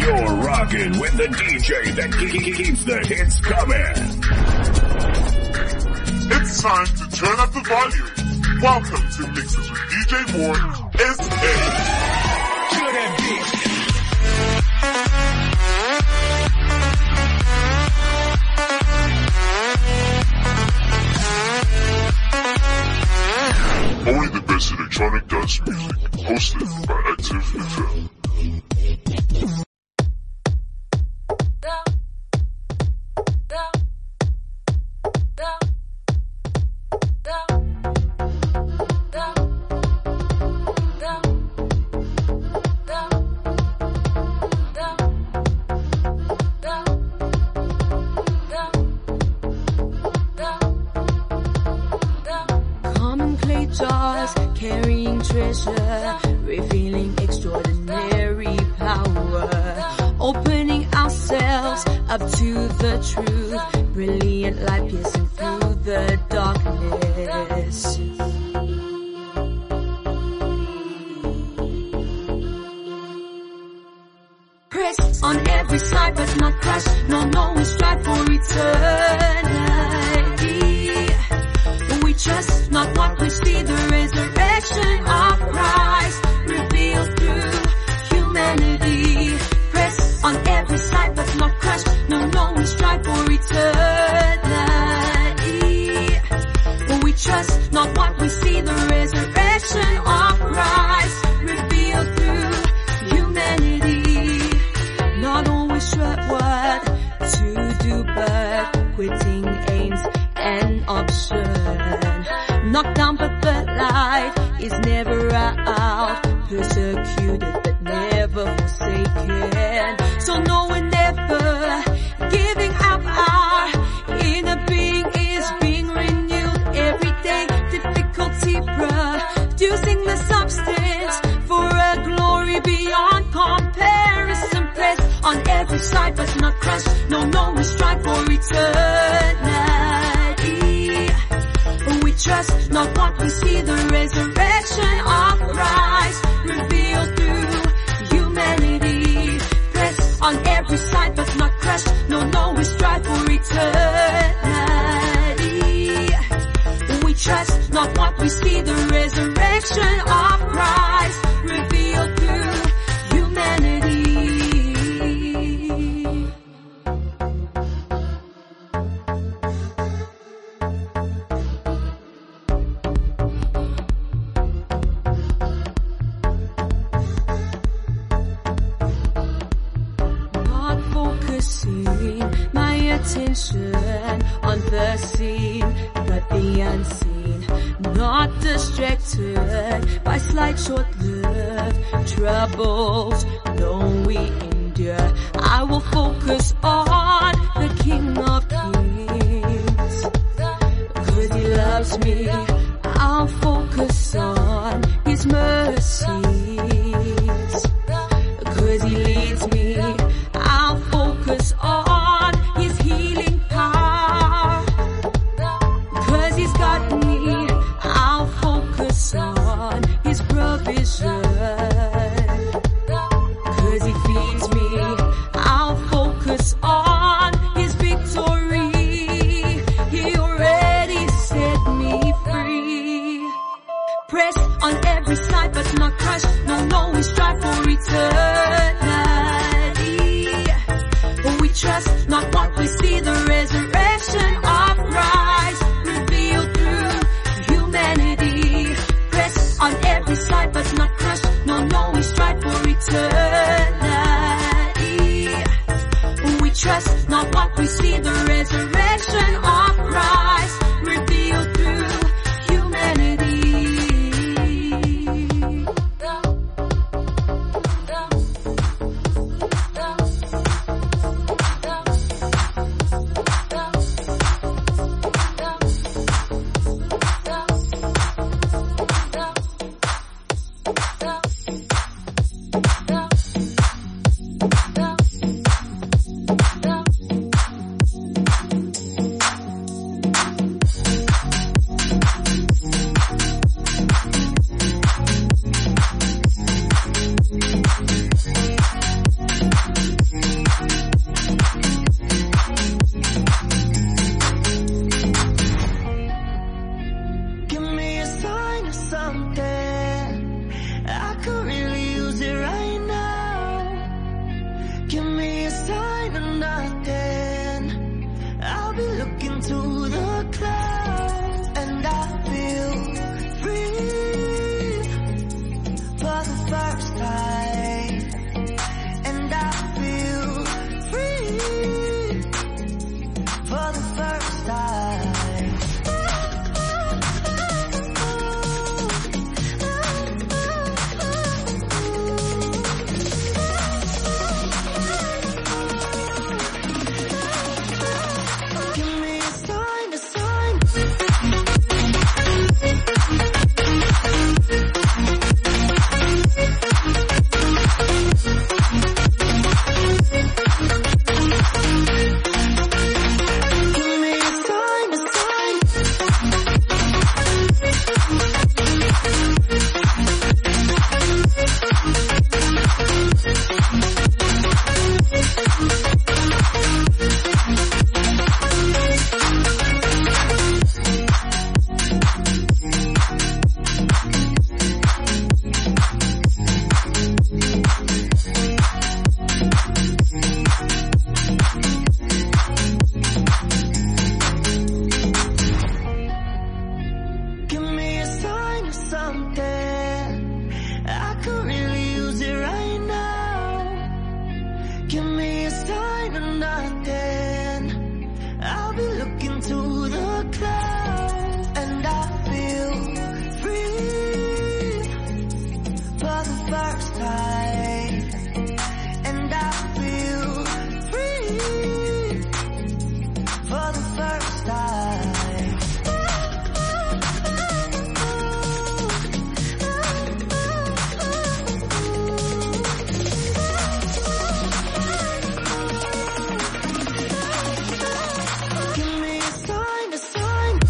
You're rocking with the DJ that keeps the hits coming. It's time to turn up the volume. Welcome to Mixes with DJ Ward, S.A. Kill that bitch. Only the best electronic dance music, hosted by Active FM. Jars carrying treasure, revealing extraordinary power, opening ourselves up to the truth, brilliant light piercing through the darkness. Press on every side but not crush, no, we strive for eternity. We trust not what we see, the resurrection of Christ revealed through humanity. Press on every side but not crush, no, we strive for eternity. We trust not what we see, the resurrection of Christ revealed through humanity. Not always sure what to do, but quitting aims an option. Knocked down but the light is never out. Persecuted but never forsaken. So no, we're never giving up. Our inner being is being renewed every day. Difficulty producing the substance for a glory beyond comparison. Press on every side but not crush. No, we strive for eternity. We trust not what we see, the resurrection of Christ revealed through humanity. Press on every side but not crush. No, we strive for eternity. We trust not what we see, the resurrection of Christ revealed through humanity. My attention on the seen, but the unseen. Not distracted by slight short-lived troubles. No, we endure. I will focus on the King of Kings, 'cause He loves me. I'll focus on His mercies, 'cause He leads me. I'll focus on His healing power, 'cause He's got me. I'll focus on His provision, 'cause He feeds me. I'll focus on His victory. He already set me free. Press on every side but not crush. No, we strive for eternity. We trust not what we see, the resurrection of Christ revealed through humanity. Press on every side but not crush. No, we strive for eternity. We trust not what we see, the resurrection of Christ revealed through humanity. first time, and I feel free for the first time. Give me a sign, a sign.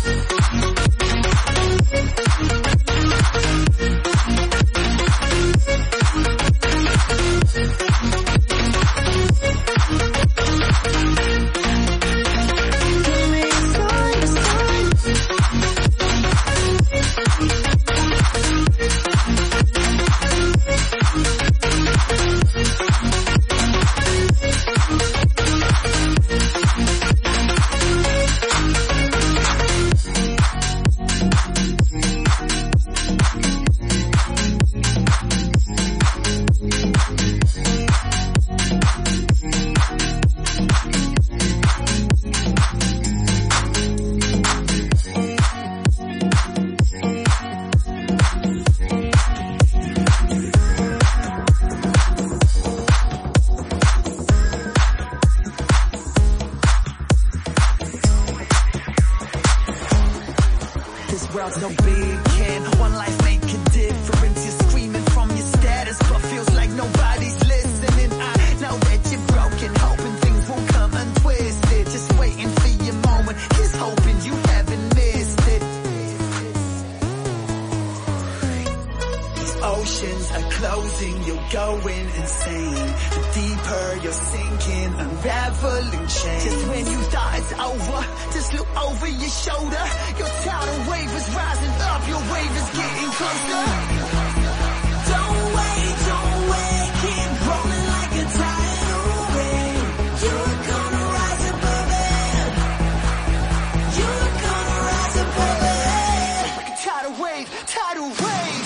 No big can, one life make a difference. You're screaming from your status, but feels like nobody's listening. I know that you're broken, hoping things will come untwisted. Just waiting for your moment, just hoping you haven't missed it. These oceans are closing, you're going insane. The deeper you're sinking, unraveling chains. Just when you thought it's over, just look over your shoulder. Your tidal wave is rising up, your wave is getting closer. Don't wait, keep rolling like a tidal wave. You're gonna rise above it. You're gonna rise above it. Like a tidal wave, tidal wave.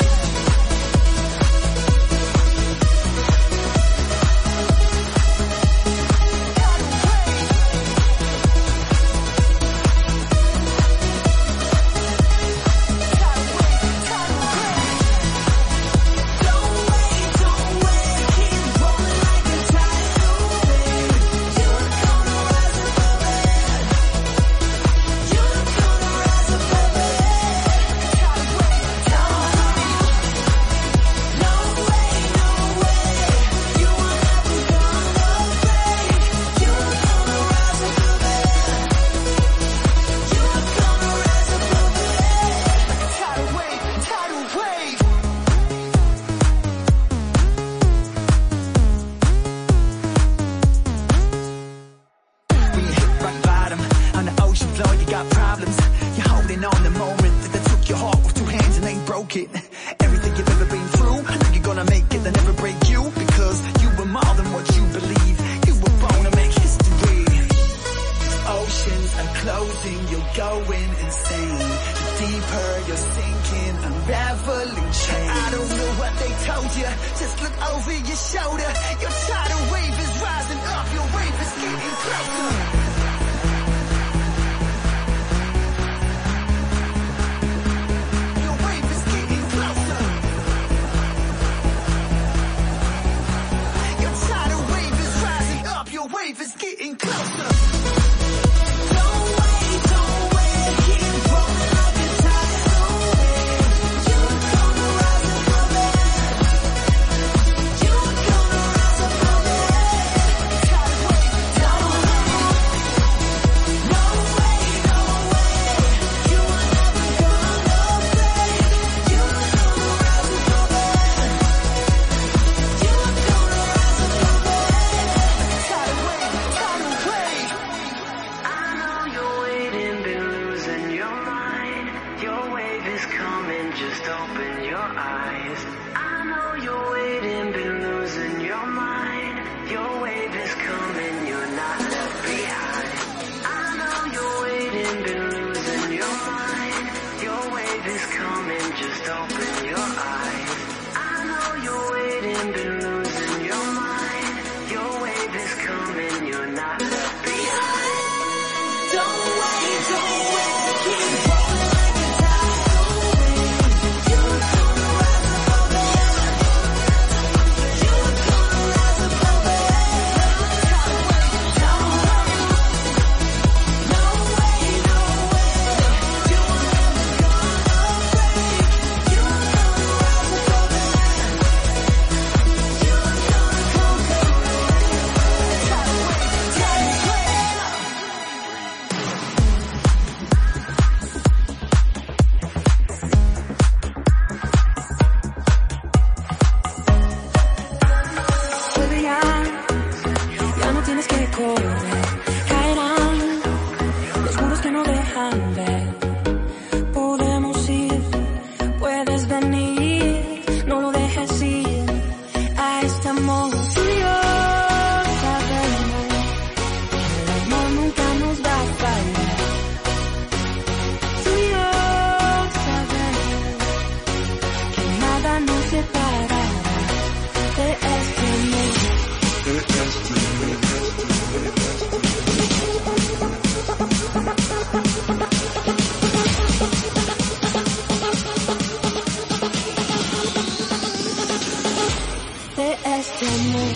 Everything you've ever been through, I know you're gonna make it, they'll never break you. Because you were more than what you believe. You were born to make history. Oceans are closing, you're going insane. The deeper you're sinking, unraveling chains. I don't know what they told you, just look over your shoulder. Your tidal wave is rising up, your wave is getting closer. Wave is getting closer. Don't wait, keep rolling like a tidal wave. You're gonna rise above it. You're gonna rise above it. Tidal wave, tidal wave. este amor.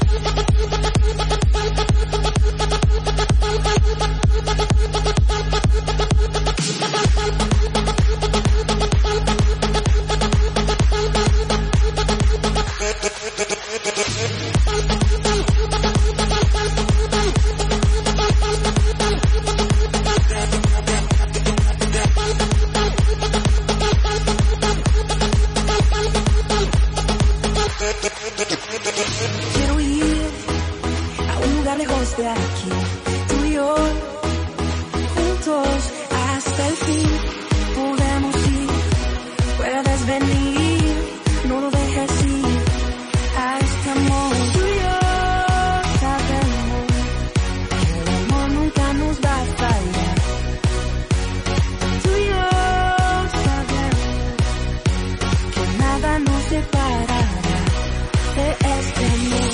Quiero ir a un lugar lejos de aquí, tú y yo, juntos hasta el fin. Podemos ir, puedes venir, no lo dejes ir a este amor. Tú y yo sabemos que el amor nunca nos va a fallar. Tú y yo sabemos que nada nos separará de este amor.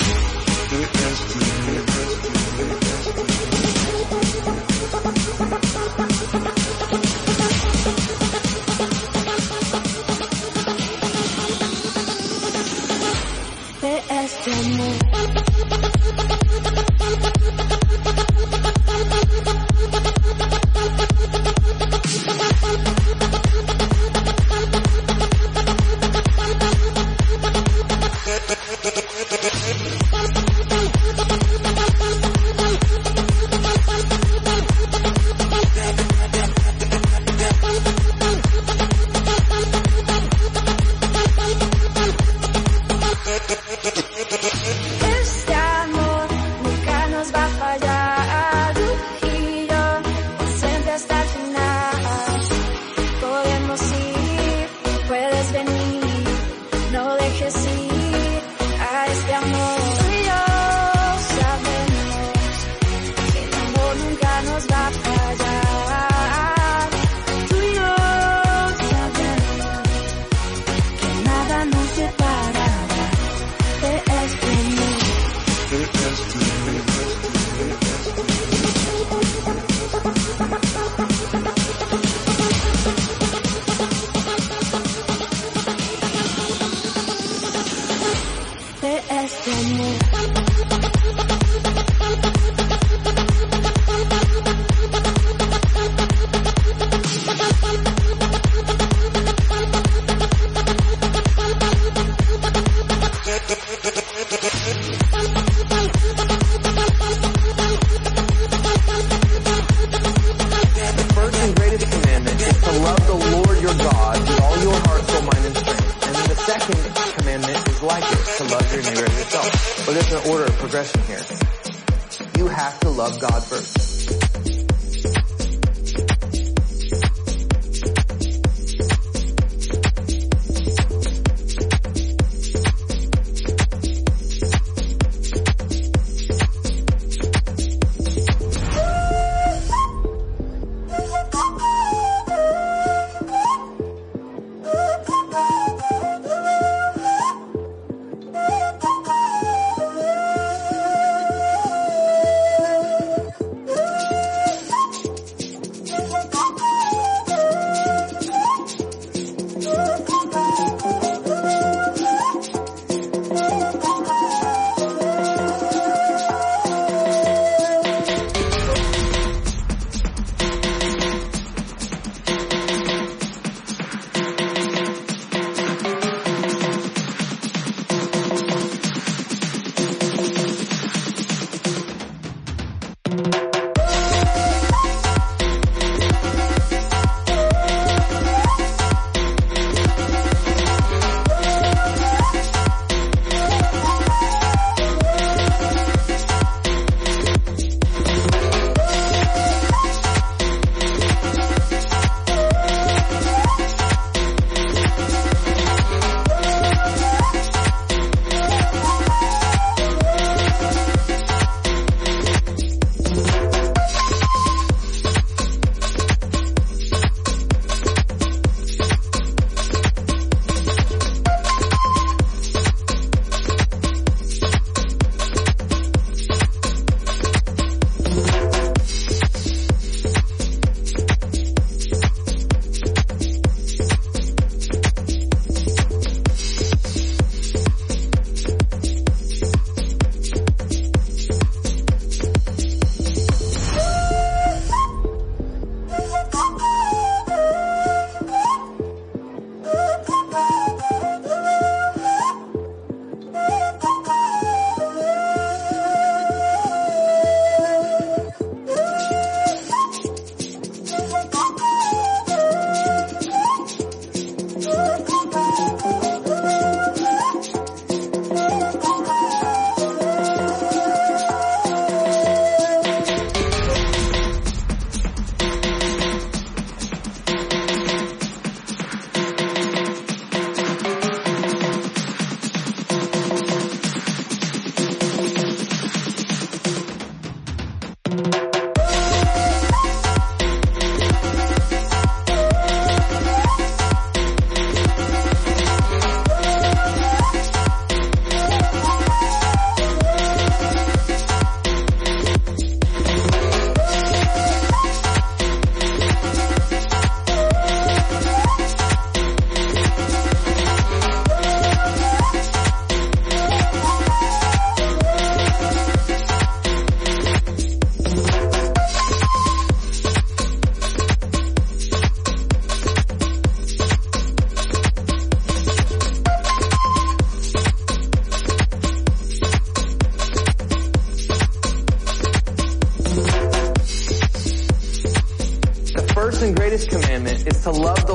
De este amor. Este amor nunca nos va a fallar, tú y yo, siempre hasta el final. Podemos ir, puedes venir, no dejes ir a este amor. Tú y yo sabemos que el amor nunca nos va a fallar. Tú y yo sabemos que nada nos separará de este amor. De este amor. The first and greatest commandment is to love the Lord your God with all your heart, soul, mind, and strength. And then the second commandment is like it, to love your neighbor as yourself. But there's an order of progression here. You have to love God first.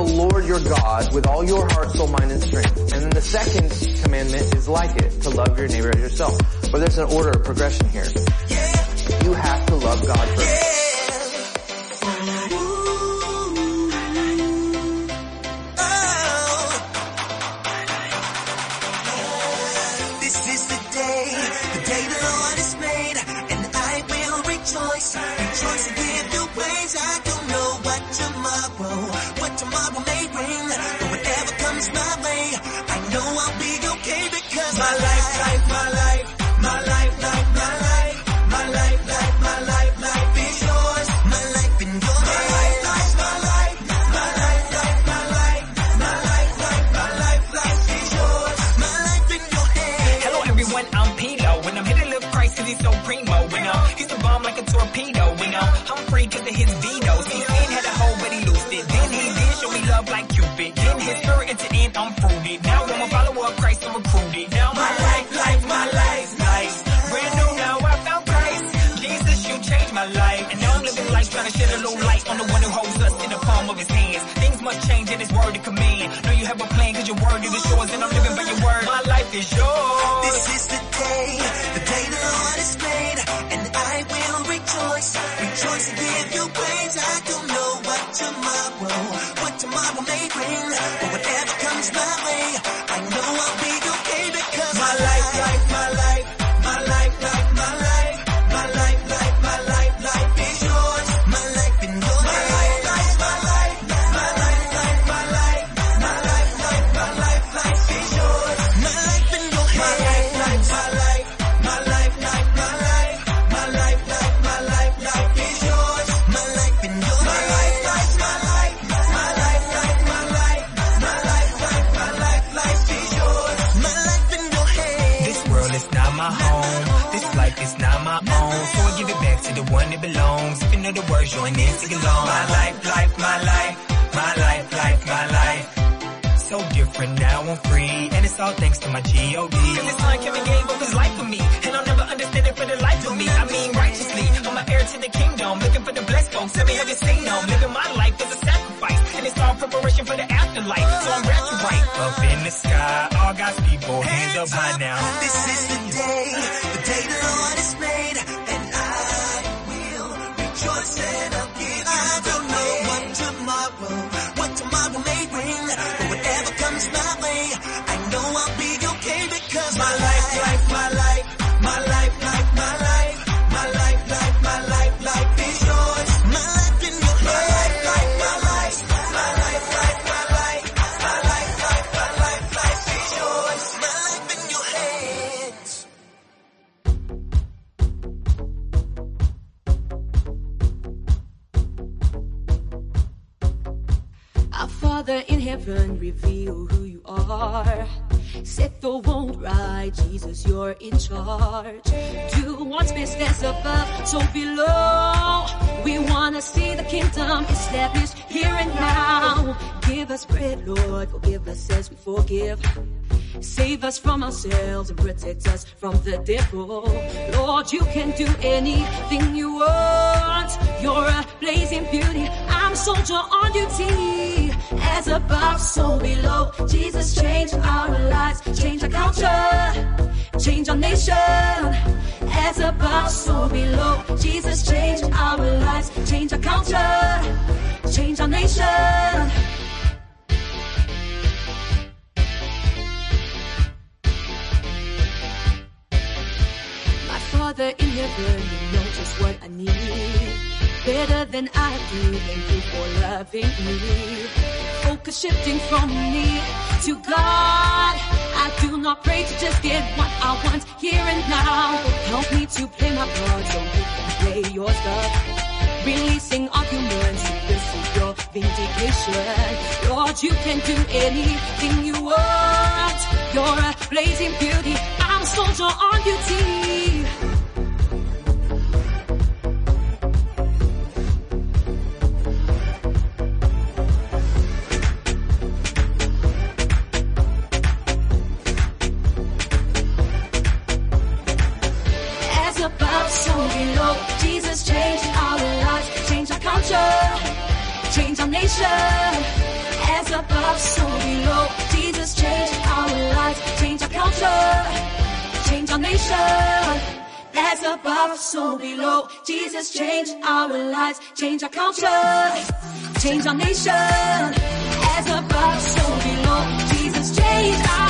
Lord your God with all your heart, soul, mind, and strength. And then the second commandment is like it, to love your neighbor as yourself. But there's an order of progression here. You have to love God first. Father in heaven, reveal who you are. Set the world right, Jesus, you're in charge. Do what's best as above, so below. We wanna see the kingdom established here and now. Give us bread, Lord, forgive us as we forgive. Save us from ourselves and protect us from the devil. Lord, you can do anything you want. You're a blazing beauty, I'm a soldier on duty. As above, so below. Jesus, change our lives, change our culture, change our nation. As above, so below. Jesus, change our lives, change our culture, change our nation. Father in heaven, you know just what I need. Better than I do, thank you for loving me. Focus shifting from me to God. I do not pray to just get what I want here and now. Help me to play my part so you can play your stuff. Releasing arguments to receive your vindication. Lord, you can do anything you want. You're a blazing beauty, I'm a soldier on duty. Jesus, change our lives, change our culture, change our nation. As above, so below. Jesus changed our lives, change our culture, change our nation. As above, so below. Jesus changed our lives, change our culture, change our nation. As above, so below. Jesus changed our